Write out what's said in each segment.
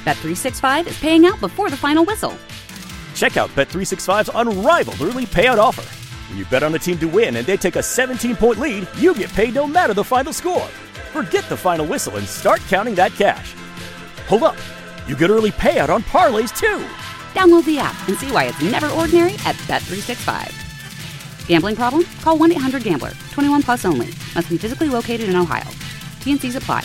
Bet365 is paying out before the final whistle. Check out Bet365's unrivaled early payout offer. When you bet on a team to win and they take a 17-point lead, you get paid no matter the final score. Forget the final whistle and start counting that cash. Hold up. You get early payout on parlays, too. Download the app and see why it's never ordinary at Bet365. Gambling problem? Call 1-800-GAMBLER. 21 plus only. Must be physically located in Ohio. T&Cs apply.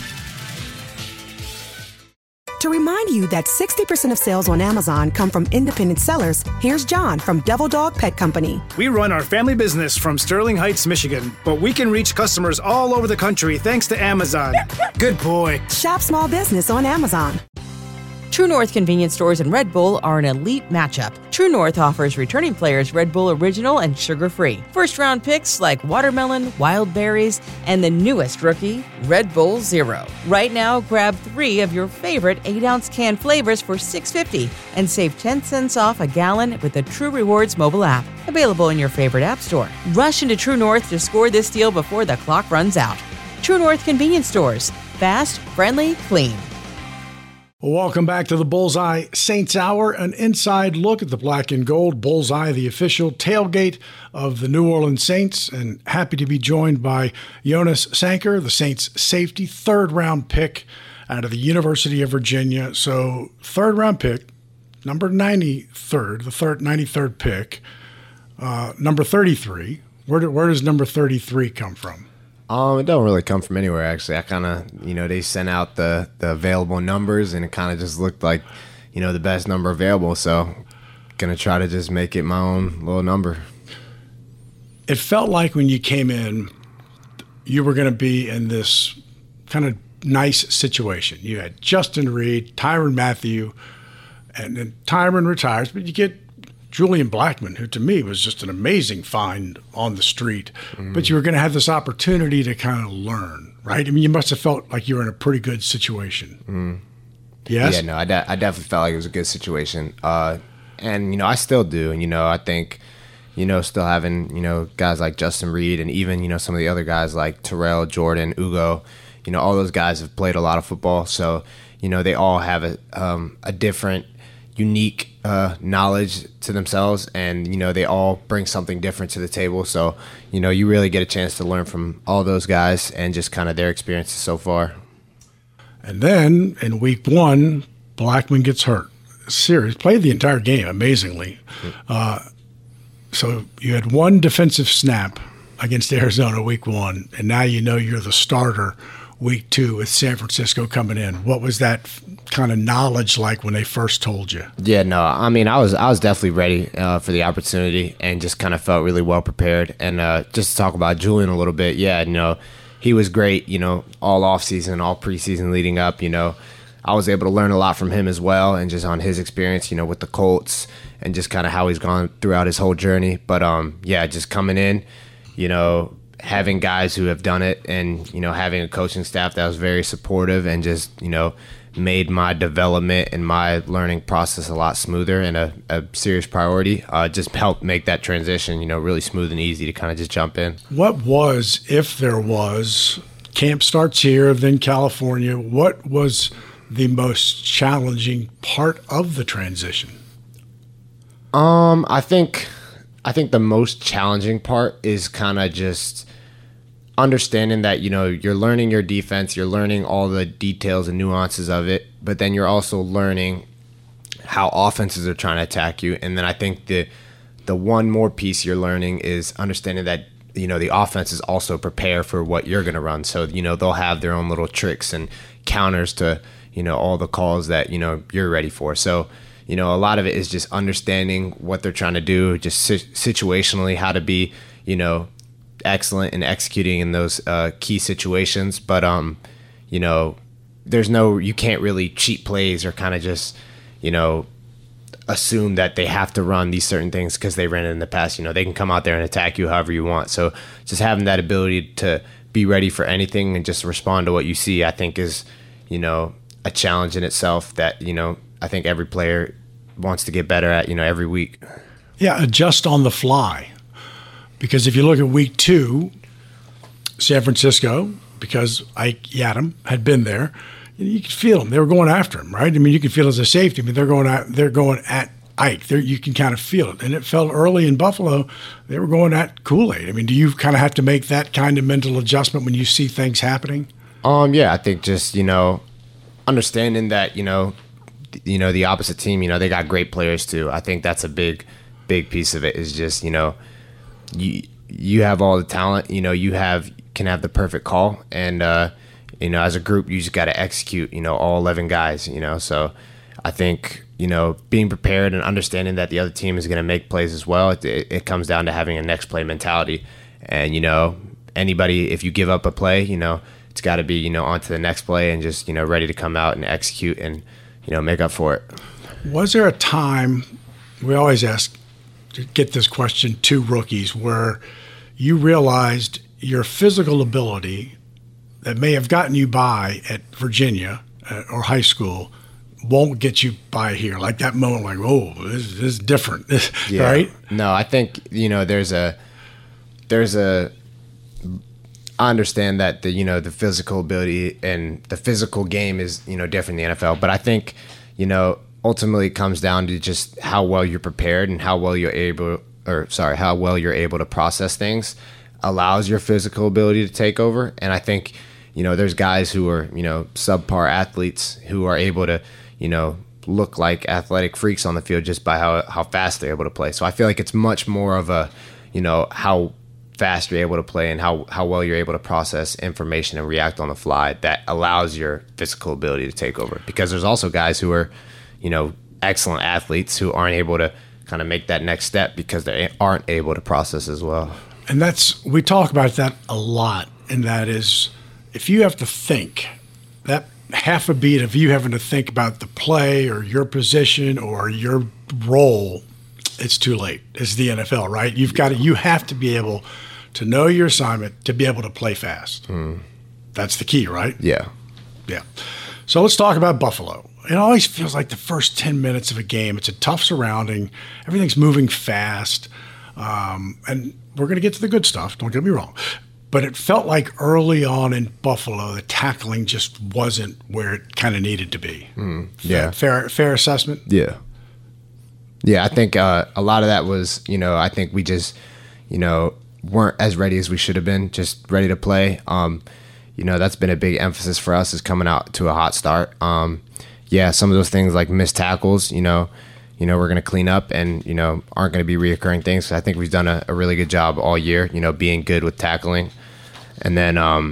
To remind you that 60% of sales on Amazon come from independent sellers, here's John from Devil Dog Pet Company. We run our family business from Sterling Heights, Michigan, but we can reach customers all over the country thanks to Amazon. Good boy. Shop small business on Amazon. True North convenience stores and Red Bull are an elite matchup. True North offers returning players Red Bull Original and sugar-free. First-round picks like watermelon, wild berries, and the newest rookie, Red Bull Zero. Right now, grab 3 of your favorite 8-ounce can flavors for $6.50 and save 10 cents off a gallon with the True Rewards mobile app. Available in your favorite app store. Rush into True North to score this deal before the clock runs out. True North convenience stores. Fast, friendly, clean. Well, welcome back to the Bullseye Saints Hour, an inside look at the black and gold. Bullseye, the official tailgate of the New Orleans Saints, and happy to be joined by Jonas Sanker, the Saints safety, third-round pick out of the University of Virginia. So third-round pick, number 93rd, the 93rd pick, number 33. Where does number 33 come from? It don't really come from anywhere, actually. I kind of, they sent out the available numbers, and it kind of just looked like, the best number available. So, going to try to just make it my own little number. It felt like when you came in, you were going to be in this kind of nice situation. You had Justin Reid, Tyrann Mathieu, and then Tyrann retires, but you get Julian Blackmon, who to me was just an amazing find on the street. Mm-hmm. But you were going to have this opportunity to kind of learn, right? I mean, you must have felt like you were in a pretty good situation. Mm-hmm. Yes? Yeah, no, I definitely felt like it was a good situation. And, I still do. And, I think, still having, guys like Justin Reid and even, some of the other guys like Terrell, Jordan, Ugo, all those guys have played a lot of football. So, they all have a different, unique knowledge to themselves, and they all bring something different to the table. So you really get a chance to learn from all those guys and just kind of their experiences so far. And then in week 1, Blackmon gets hurt. Serious, played the entire game amazingly. So you had one defensive snap against Arizona week 1, and now you're the starter week 2 with San Francisco coming in. What was that kind of knowledge like when they first told you? Yeah, no, I mean, I was definitely ready for the opportunity and just kind of felt really well prepared. And just to talk about Julian a little bit, yeah, he was great, all offseason, all preseason leading up, I was able to learn a lot from him as well, and just on his experience, with the Colts and just kind of how he's gone throughout his whole journey. But yeah, just coming in, having guys who have done it, and having a coaching staff that was very supportive and just made my development and my learning process a lot smoother and a serious priority. Just helped make that transition really smooth and easy to kind of just jump in. What was, if there was, camp starts here, then California, what was the most challenging part of the transition? I think the most challenging part is kind of just understanding that, you're learning your defense, you're learning all the details and nuances of it, but then you're also learning how offenses are trying to attack you. And then I think the one more piece you're learning is understanding that, the offenses also prepare for what you're going to run. So, they'll have their own little tricks and counters to, all the calls that, you're ready for. So, a lot of it is just understanding what they're trying to do, just situationally, how to be, excellent in executing in those key situations. But, you can't really cheat plays or kind of just, assume that they have to run these certain things because they ran it in the past. They can come out there and attack you however you want. So just having that ability to be ready for anything and just respond to what you see, I think is, a challenge in itself that, I think every player wants to get better at, every week. Yeah, adjust on the fly. Because if you look at week 2, San Francisco, because Ike Yadam had been there, you could feel them. They were going after him, right? I mean, you can feel as a safety. I mean, they're going at Ike. You can kind of feel it. And it felt early in Buffalo, they were going at Kool-Aid. I mean, do you kind of have to make that kind of mental adjustment when you see things happening? Yeah, I think just, understanding that, the opposite team, they got great players too. I think that's a big piece of it is just, you have all the talent, you can have the perfect call. And, as a group, you just got to execute, all 11 guys, So I think, being prepared and understanding that the other team is going to make plays as well, it comes down to having a next play mentality. And, anybody, if you give up a play, it's got to be, on to the next play and just, ready to come out and execute and, make up for it. Was there a time, we always ask to get this question to rookies, where you realized your physical ability that may have gotten you by at Virginia or high school won't get you by here? Like that moment, like, oh, this is different, yeah. Right? No, I think, I understand that the physical ability and the physical game is, different in the NFL. But I think, ultimately it comes down to just how well you're prepared and how well you're able to process things allows your physical ability to take over. And I think, there's guys who are, subpar athletes who are able to, look like athletic freaks on the field just by how fast they're able to play. So I feel like it's much more of a, how fast you're able to play and how well you're able to process information and react on the fly that allows your physical ability to take over. Because there's also guys who are, excellent athletes who aren't able to kind of make that next step because they aren't able to process as well. And we talk about that a lot, and that is if you have to think, that half a beat of you having to think about the play or your position or your role, it's too late. It's the NFL, right? You have to be able to know your assignment, to be able to play fast. That's the key, right? Yeah. Yeah. So let's talk about Buffalo. It always feels like the first 10 minutes of a game, it's a tough surrounding. Everything's moving fast. And we're going to get to the good stuff. Don't get me wrong. But it felt like early on in Buffalo, the tackling just wasn't where it kind of needed to be. Yeah. Fair assessment? Yeah. Yeah, I think a lot of that was, I think we just, weren't as ready as we should have been, just ready to play. That's been a big emphasis for us is coming out to a hot start. Some of those things like missed tackles, we're going to clean up and, aren't going to be reoccurring things. So I think we've done a really good job all year, being good with tackling. And then,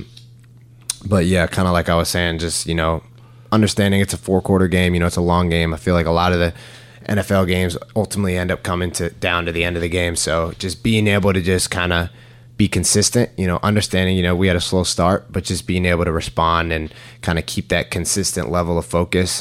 but yeah, kind of like I was saying, just, understanding it's a 4-quarter game, it's a long game. I feel like a lot of the NFL games ultimately end up coming down to the end of the game. So just being able to just kind of be consistent, understanding, we had a slow start, but just being able to respond and kind of keep that consistent level of focus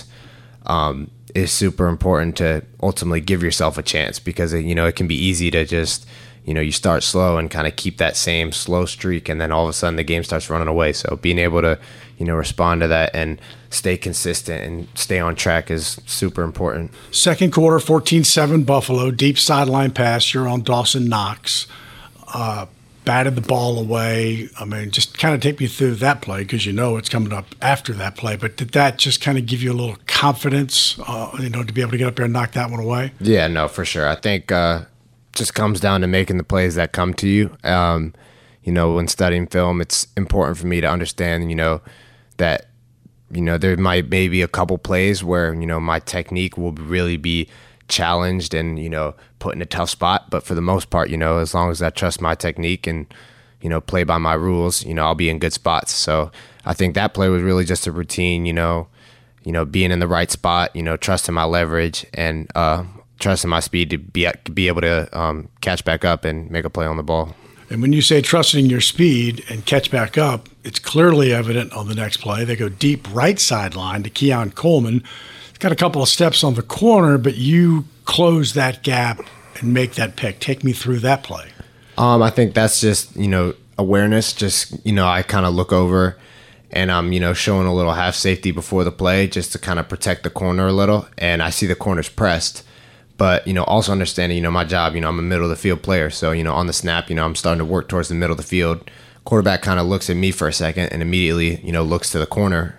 is super important to ultimately give yourself a chance because, it can be easy to just, you start slow and kind of keep that same slow streak and then all of a sudden the game starts running away. So being able to, respond to that and stay consistent and stay on track is super important. Second quarter, 14-7 Buffalo, deep sideline pass. You're on Dawson Knox. Batted the ball away. I mean, just kind of take me through that play because it's coming up after that play. But did that just kind of give you a little confidence, to be able to get up there and knock that one away? Yeah, no, for sure. I think just comes down to making the plays that come to you. When studying film, it's important for me to understand, that, there might maybe a couple plays where, my technique will really be challenged and put in a tough spot, but for the most part, as long as I trust my technique and play by my rules, I'll be in good spots. So I think that play was really just a routine, being in the right spot, trusting my leverage and trusting my speed to be able to catch back up and make a play on the ball. And when you say trusting your speed and catch back up, it's clearly evident on the next play. They go deep right sideline to Keon Coleman. Got a couple of steps on the corner, but you close that gap and make that pick. Take me through that play. I think that's just, awareness. Just, I kind of look over and I'm, showing a little half safety before the play just to kind of protect the corner a little. And I see the corners pressed, but, also understanding, my job, I'm a middle of the field player. So, on the snap, I'm starting to work towards the middle of the field. Quarterback kind of looks at me for a second and immediately, looks to the corner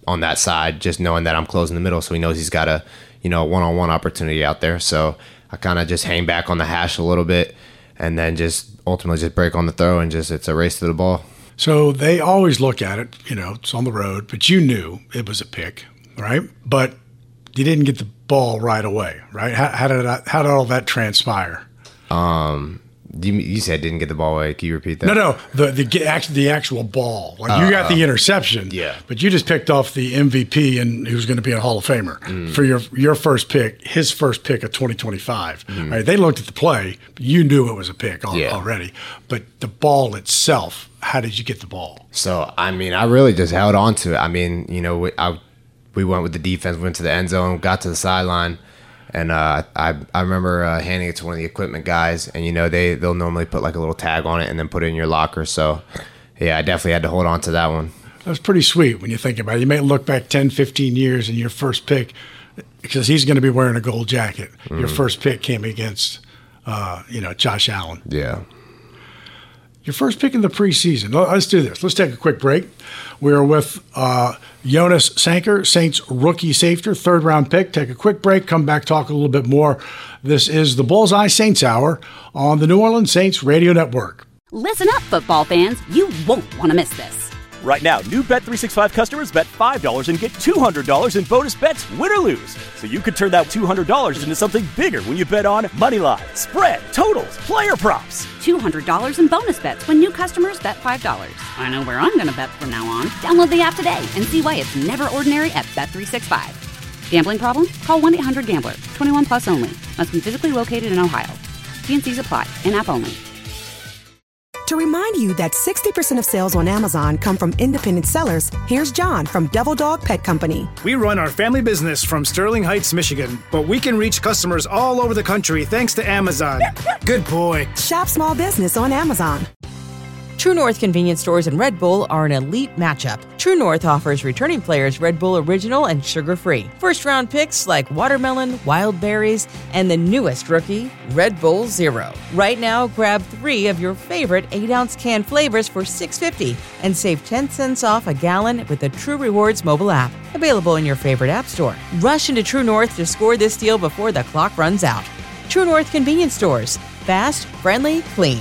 on that side, just knowing that I'm closing the middle. So he knows he's got a, one-on-one opportunity out there. So I kind of just hang back on the hash a little bit and then just ultimately just break on the throw and just it's a race to the ball. So they always look at it, it's on the road, but you knew it was a pick, right? But you didn't get the ball right away, right? How did all that transpire? You said didn't get the ball away. Can you repeat that? No. The actual ball. Like you got the interception. Yeah. But you just picked off the MVP and who's going to be a Hall of Famer for your first pick. His first pick of 2025. Right? They looked at the play. You knew it was a pick already. But the ball itself. How did you get the ball? So I really just held on to it. We went with the defense. Went to the end zone. Got to the sideline. And I remember handing it to one of the equipment guys, and they'll normally put like a little tag on it and then put it in your locker. So yeah, I definitely had to hold on to that one. That's pretty sweet when you think about it. You may look back 10, 15 years and your first pick, because he's going to be wearing a gold jacket. Your first pick came against Josh Allen. Yeah. Your first pick in the preseason. Let's do this. Let's take a quick break. We are with Jonas Sanker, Saints rookie safety, third-round pick. Take a quick break, come back, talk a little bit more. This is the Bullseye Saints Hour on the New Orleans Saints Radio Network. Listen up, football fans. You won't want to miss this. Right now, new Bet365 customers bet $5 and get $200 in bonus bets, win or lose. So you could turn that $200 into something bigger when you bet on moneyline, spread, totals, player props. $200 in bonus bets when new customers bet $5. I know where I'm going to bet from now on. Download the app today and see why it's never ordinary at Bet365. Gambling problem? Call 1-800-GAMBLER. 21 plus only. Must be physically located in Ohio. T&Cs apply. In-app only. To remind you that 60% of sales on Amazon come from independent sellers, here's John from Devil Dog Pet Company. We run our family business from Sterling Heights, Michigan, but we can reach customers all over the country thanks to Amazon. Good boy. Shop small business on Amazon. True North convenience stores and Red Bull are an elite matchup. True North offers returning players Red Bull Original and sugar-free. First-round picks like watermelon, wild berries, and the newest rookie, Red Bull Zero. Right now, grab 3 of your favorite 8-ounce can flavors for $6.50 and save 10 cents off a gallon with the True Rewards mobile app. Available in your favorite app store. Rush into True North to score this deal before the clock runs out. True North convenience stores. Fast, friendly, clean.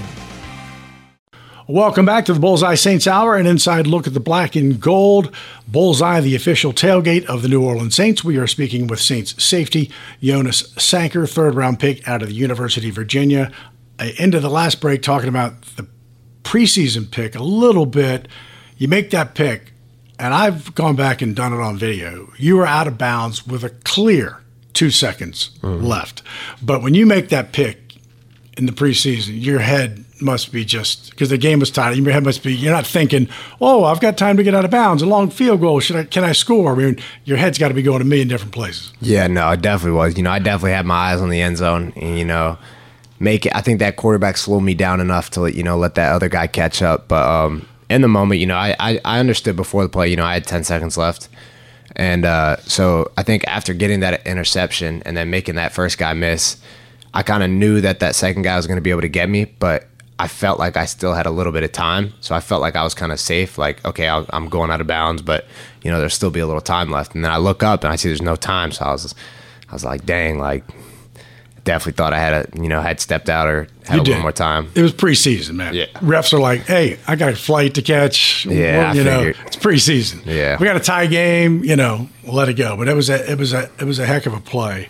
Welcome back to the Bullseye Saints Hour, an inside look at the black and gold. Bullseye, the official tailgate of the New Orleans Saints. We are speaking with Saints safety Jonas Sanker, third-round pick out of the University of Virginia. Into the last break, talking about the preseason pick a little bit. You make that pick, and I've gone back and done it on video. You were out of bounds with a clear 2 seconds left. But when you make that pick in the preseason, your head must be just, because the game was tied, your head must be, you're not thinking, oh, I've got time to get out of bounds, a long field goal, can I score? I mean, your head's got to be going a million different places. Yeah, no, it definitely was. I definitely had my eyes on the end zone and, make it. I think that quarterback slowed me down enough to, let that other guy catch up. But in the moment, I understood before the play, I had 10 seconds left. And so I think after getting that interception and then making that first guy miss, I kind of knew that second guy was going to be able to get me, but I felt like I still had a little bit of time. So I felt like I was kind of safe, like, okay, I'm going out of bounds, but, there'll still be a little time left. And then I look up and I see there's no time. So I was like, dang, like, definitely thought I had stepped out or had a little more time. It was preseason, man. Yeah. Refs are like, hey, I got a flight to catch. Yeah, it's preseason. Yeah. We got a tie game, we'll let it go. But it was a heck of a play.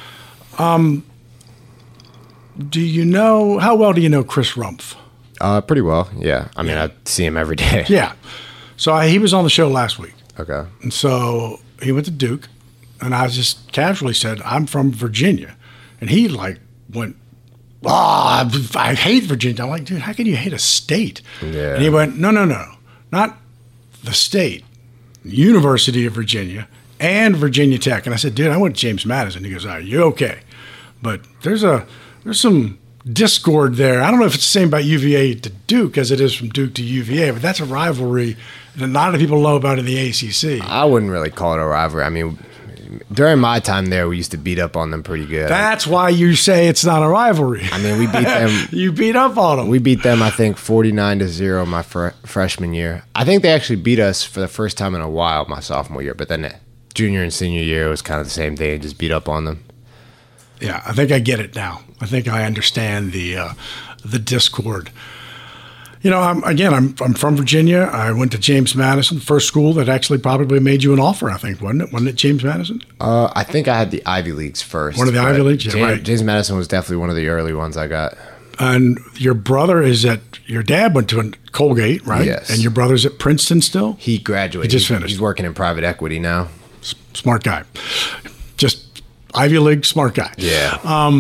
How well do you know Chris Rumpf? Pretty well, yeah. I see him every day. Yeah. So he was on the show last week. Okay. And so he went to Duke, and I just casually said, I'm from Virginia. And he went, I hate Virginia. I'm like, dude, how can you hate a state? Yeah. And he went, no, not the state, University of Virginia and Virginia Tech. And I said, dude, I went to James Madison. He goes, you okay? But there's some discord there. I don't know if it's the same about UVA to Duke as it is from Duke to UVA, but that's a rivalry that not a lot of people know about in the ACC. I wouldn't really call it a rivalry. during my time there, we used to beat up on them pretty good. That's why you say it's not a rivalry. I mean, we beat them. You beat up on them. We beat them, I think, 49-0 my freshman year. I think they actually beat us for the first time in a while my sophomore year, but then junior and senior year, it was kind of the same thing, just beat up on them. Yeah, I think I get it now. I think I understand the discord. You know, I'm from Virginia. I went to James Madison, first school that actually probably made you an offer, I think, wasn't it? Wasn't it James Madison? I think I had the Ivy Leagues first. One of the Ivy Leagues? Yeah, right. James Madison was definitely one of the early ones I got. And your brother your dad went to Colgate, right? Yes. And your brother's at Princeton still? He graduated. He just finished. He's working in private equity now. Smart guy. Just Ivy League smart guy. Yeah.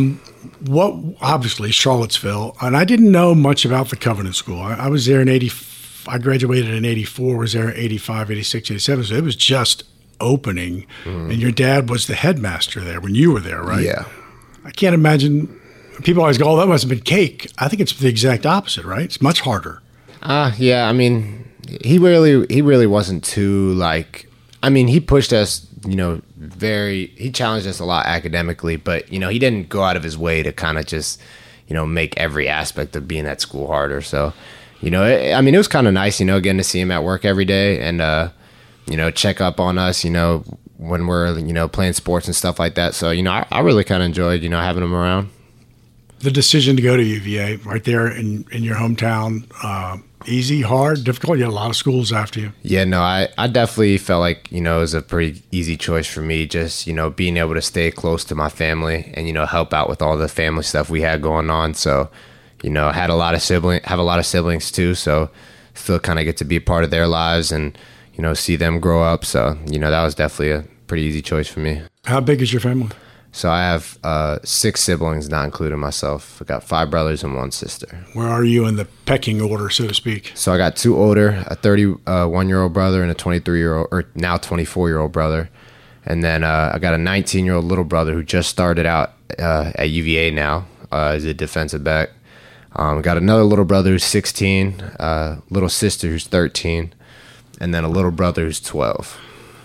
Obviously Charlottesville, and I didn't know much about the Covenant School. I was there in I graduated in 84, was there in 85, 86, 87, so it was just opening, and your dad was the headmaster there when you were there, right? Yeah. I can't imagine, people always go, oh, that must have been cake. I think it's the exact opposite, right? It's much harder. Yeah, I mean, he really wasn't too, like, I mean, he pushed us, you know, he challenged us a lot academically, but, you know, he didn't go out of his way to kind of just, you know, make every aspect of being at school harder. So, you know, it was kind of nice, you know, getting to see him at work every day and, you know, check up on us, you know, when we're, you know, playing sports and stuff like that. So, you know, I really kind of enjoyed, you know, having him around. The decision to go to UVA right there in your hometown, easy, hard, difficult? You had a lot of schools after you. Yeah, no, I definitely felt like, you know, it was a pretty easy choice for me, just, you know, being able to stay close to my family and, you know, help out with all the family stuff we had going on. So, you know, have a lot of siblings too, so still kind of get to be a part of their lives and, you know, see them grow up. So, you know, that was definitely a pretty easy choice for me. How big is your family? So I have 6 siblings, not including myself. I got 5 brothers and 1 sister. Where are you in the pecking order, so to speak? So I got 2 older, a 31-year-old brother and a 23-year-old, or now 24-year-old brother. And then I got a 19-year-old little brother who just started out at UVA now as a defensive back. Got another little brother who's 16, little sister who's 13, and then a little brother who's 12.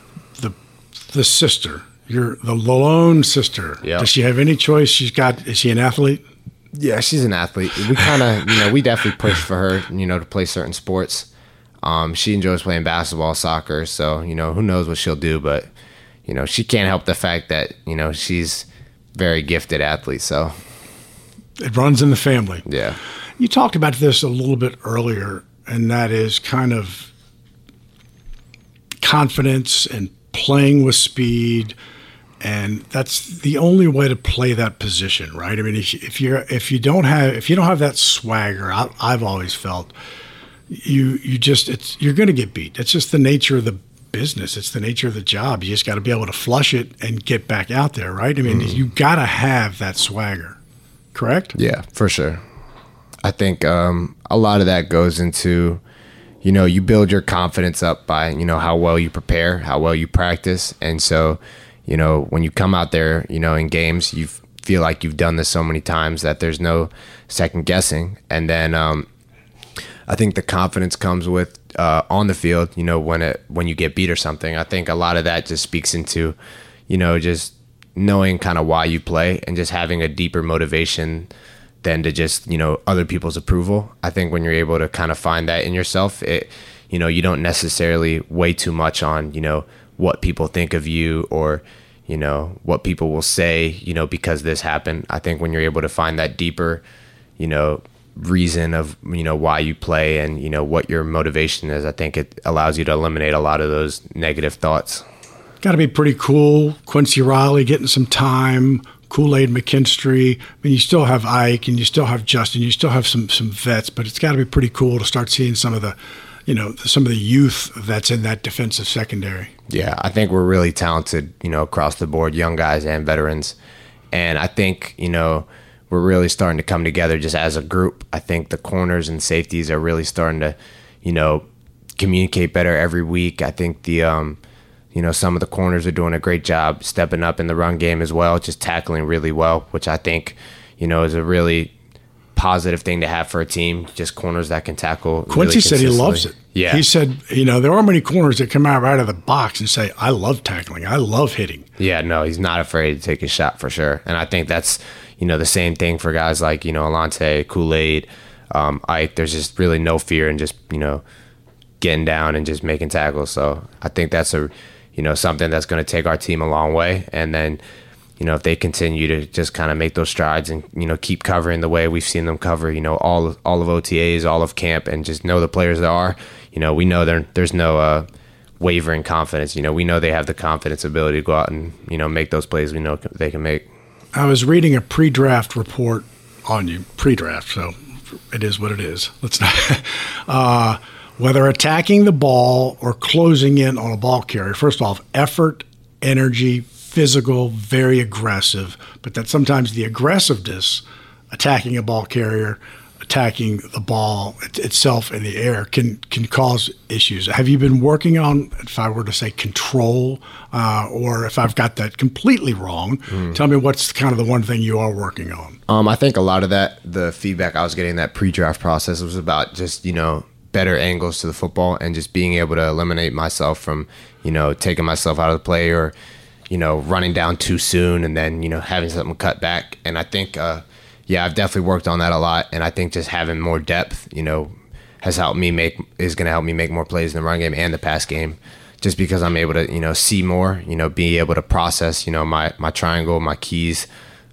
The sister. You're the lone sister. Yep. Does she have any choice? Is she an athlete? Yeah, she's an athlete. We kind of, you know, we definitely push for her, you know, to play certain sports. She enjoys playing basketball, soccer. So, you know, who knows what she'll do, but, you know, she can't help the fact that, you know, she's very gifted athlete. So it runs in the family. Yeah. You talked about this a little bit earlier, and that is kind of confidence and playing with speed. And that's the only way to play that position, right? I mean, if you don't have that swagger, I've always felt you're going to get beat. It's just the nature of the business. It's the nature of the job. You just got to be able to flush it and get back out there, right? I mean, you got to have that swagger, correct? Yeah, for sure. I think a lot of that goes into, you know, you build your confidence up by, you know, how well you prepare, how well you practice, and so, you know, when you come out there, you know, in games, you feel like you've done this so many times that there's no second guessing. And then I think the confidence comes with on the field, you know, when you get beat or something. I think a lot of that just speaks into, you know, just knowing kind of why you play and just having a deeper motivation than to just, you know, other people's approval. I think when you're able to kind of find that in yourself, you know, you don't necessarily weigh too much on, you know, what people think of you or, you know, what people will say, you know, because this happened. I think when you're able to find that deeper, you know, reason of, you know, why you play and, you know, what your motivation is, I think it allows you to eliminate a lot of those negative thoughts. Got to be pretty cool. Quincy Riley getting some time, Kool-Aid McKinstry. I mean, you still have Ike and you still have Justin. You still have some vets, but it's got to be pretty cool to start seeing some of the, you know, some of the youth that's in that defensive secondary. Yeah, I think we're really talented, you know, across the board, young guys and veterans. And I think, you know, we're really starting to come together just as a group. I think the corners and safeties are really starting to, you know, communicate better every week. I think the, you know, some of the corners are doing a great job stepping up in the run game as well, just tackling really well, which I think, you know, is a really positive thing to have for a team. Just corners that can tackle. Quincy really said he loves it. Yeah. He said, there aren't many corners that come out right of the box and say, I love tackling. I love hitting. Yeah, no, he's not afraid to take a shot for sure. And I think that's, the same thing for guys like, Alontae, Kool-Aid, Ike. There's just really no fear in just, getting down and just making tackles. So I think that's something that's going to take our team a long way. And then, if they continue to just kind of make those strides and, keep covering the way we've seen them cover, all of OTAs, all of camp, and just know the players that are, we know there's no wavering confidence. We know they have the confidence ability to go out and, make those plays we know they can make. I was reading a pre-draft report on you, pre-draft, so it is what it is. Let's not. Whether attacking the ball or closing in on a ball carrier, first off, effort, energy, physical, very aggressive, but that sometimes the aggressiveness, attacking a ball carrier, attacking the ball itself in the air can cause issues. Have you been working on, if I were to say control, or if I've got that completely wrong, tell me what's kind of the one thing you are working on? I think a lot of the feedback I was getting in that pre-draft process was about just, better angles to the football and just being able to eliminate myself from, taking myself out of the play or, running down too soon and then, having something cut back. And I think, I've definitely worked on that a lot. And I think just having more depth, is going to help me make more plays in the run game and the pass game, just because I'm able to, see more, be able to process, my triangle, my keys,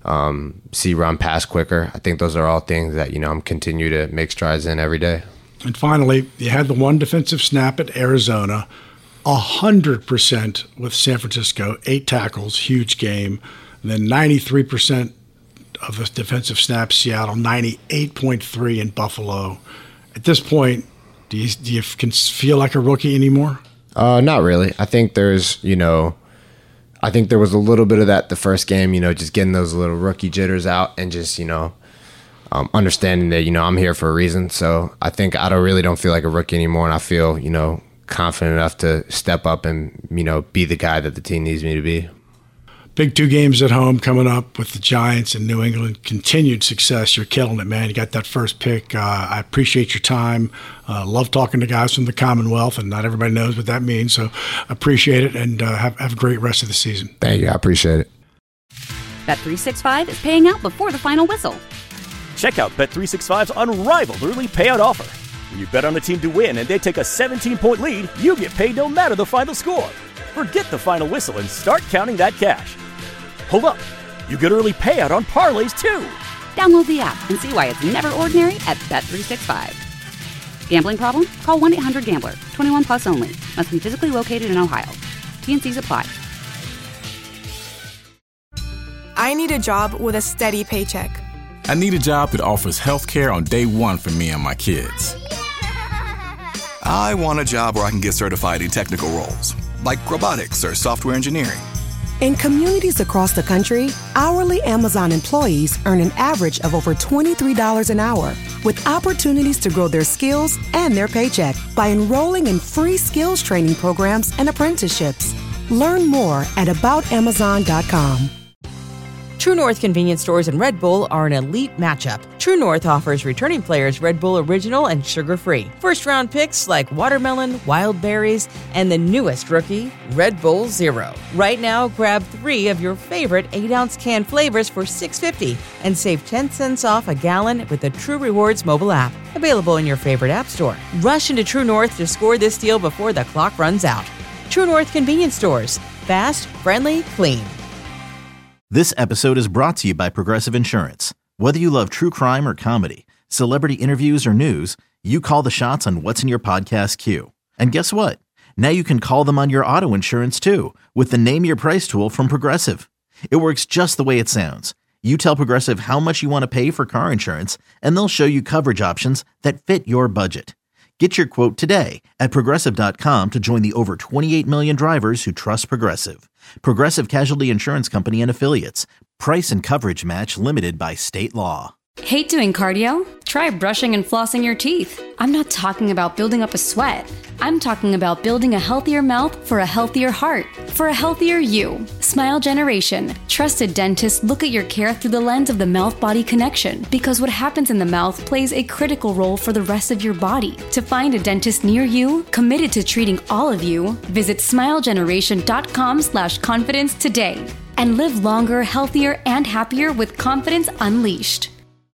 see run pass quicker. I think those are all things that, I'm continue to make strides in every day. And finally, you had the one defensive snap at Arizona, 100% with San Francisco, 8 tackles, huge game. And then 93% of the defensive snaps, Seattle, 98.3 in Buffalo. At this point, do you can feel like a rookie anymore? Not really. I think there's, I think there was a little bit of that the first game, just getting those little rookie jitters out and just, understanding that, I'm here for a reason. So I think I don't feel like a rookie anymore. And I feel, confident enough to step up and, be the guy that the team needs me to be. Big 2 games at home coming up with the Giants and New England. Continued success. You're killing it, man. You got that first pick. I appreciate your time. Love talking to guys from the Commonwealth, and not everybody knows what that means. So appreciate it, and have a great rest of the season. Thank you. I appreciate it. Bet365 is paying out before the final whistle. Check out Bet365's unrivaled early payout offer. When you bet on a team to win and they take a 17-point lead, you get paid no matter the final score. Forget the final whistle and start counting that cash. Hold up. You get early payout on parlays, too. Download the app and see why it's never ordinary at Bet365. Gambling problem? Call 1-800-GAMBLER. 21 plus only. Must be physically located in Ohio. T&Cs apply. I need a job with a steady paycheck. I need a job that offers health care on day one for me and my kids. I want a job where I can get certified in technical roles, like robotics or software engineering. In communities across the country, hourly Amazon employees earn an average of over $23 an hour, with opportunities to grow their skills and their paycheck by enrolling in free skills training programs and apprenticeships. Learn more at aboutamazon.com. True North convenience stores and Red Bull are an elite matchup. True North offers returning players Red Bull Original and sugar-free. First-round picks like watermelon, wild berries, and the newest rookie, Red Bull Zero. Right now, grab 3 of your favorite 8-ounce can flavors for $6.50 and save 10 cents off a gallon with the True Rewards mobile app. Available in your favorite app store. Rush into True North to score this deal before the clock runs out. True North convenience stores. Fast, friendly, clean. This episode is brought to you by Progressive Insurance. Whether you love true crime or comedy, celebrity interviews or news, you call the shots on what's in your podcast queue. And guess what? Now you can call them on your auto insurance too with the Name Your Price tool from Progressive. It works just the way it sounds. You tell Progressive how much you want to pay for car insurance, and they'll show you coverage options that fit your budget. Get your quote today at Progressive.com to join the over 28 million drivers who trust Progressive. Progressive Casualty Insurance Company and Affiliates. Price and coverage match limited by state law. Hate doing cardio? Try brushing and flossing your teeth. I'm not talking about building up a sweat. I'm talking about building a healthier mouth for a healthier heart, for a healthier you. Smile Generation. Trusted dentists look at your care through the lens of the mouth-body connection, because what happens in the mouth plays a critical role for the rest of your body. To find a dentist near you, committed to treating all of you, visit smilegeneration.com/confidence today and live longer, healthier, and happier with confidence unleashed.